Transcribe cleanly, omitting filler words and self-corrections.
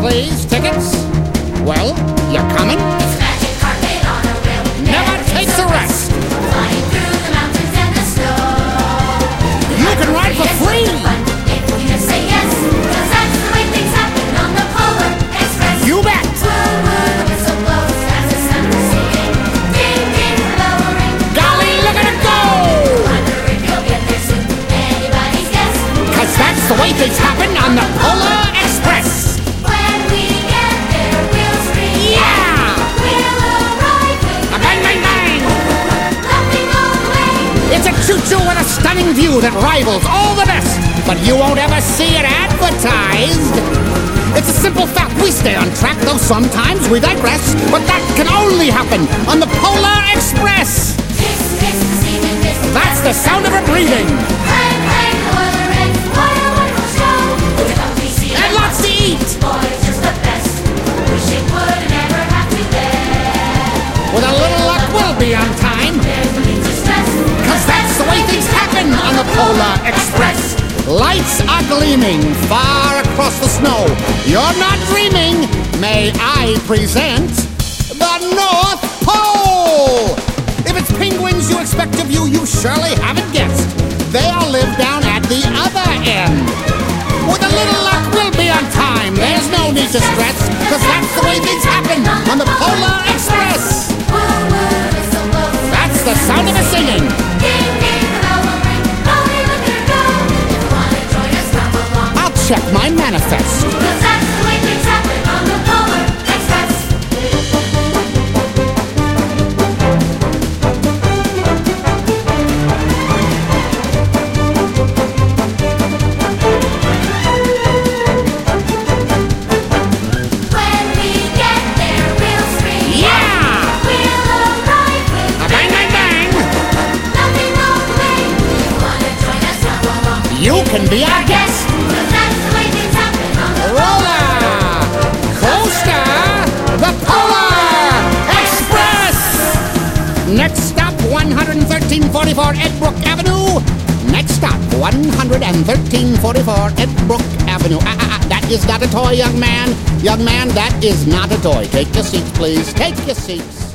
please. Tickets? Well, you're coming? It's magic carpet on a rail. Never takes a rest. Flying through the mountains and the snow. You can ride for free. If you just say yes, 'cause that's the way things happen on the Polar Express. You bet. Woo woo, the whistle blows as the sun is singing. Ding ding, lowering. Golly, look at it go! Wonder if you'll get there soon. Anybody's guess. 'Cause that's the way things happen on the Polar Express. When we get there, we'll scream. Yeah! We'll arrive with A bang, bang, bang! laughing all the way. It's a choo-choo with a stunning view that rivals all the best, but you won't ever see it advertised. It's a simple fact, we stay on track, though sometimes we digress, but that can only happen on the Polar Express. Kiss, kiss, the steaming kiss. That's the sound of her breathing. Clang, clang, the weather ends. What a wonderful show. With a comfy seat And lots to eat. Boy, it's just the best. Wish it would never have to end. With a little luck, we'll be on time, There's no need to stress. 'cause that's the way things happen on the Polar Express. Lights are gleaming far across the snow. You're not dreaming. May I present the North Pole? If it's penguins you expect of you, you surely haven't guessed. They all live down at the other end. With a little luck, we'll be on time. There's no need to stress, 'cause that's the way things happen on the Polar Express. Woo woo, the whistle blows. That's the sound of her singing. Ding ding, the bell will ring. Golly, look at her go. If you wanna join us, come along. I'll check my manifest. 'Cause that's the way things happen on the Polar Express. When we get there, we'll scream. Yeah! We'll arrive with A bang, bang, bang! nothing all the way. If you wanna join us, come along. You can be our guest. 'Cause that's the way things happen on the Roller Coaster, the Polar Express. Next stop, 11344 Edbrook Avenue. Next stop, 11344 Edbrook Avenue. That is not a toy, young man. Young man, that is not a toy. Take your seats, please. Take your seats.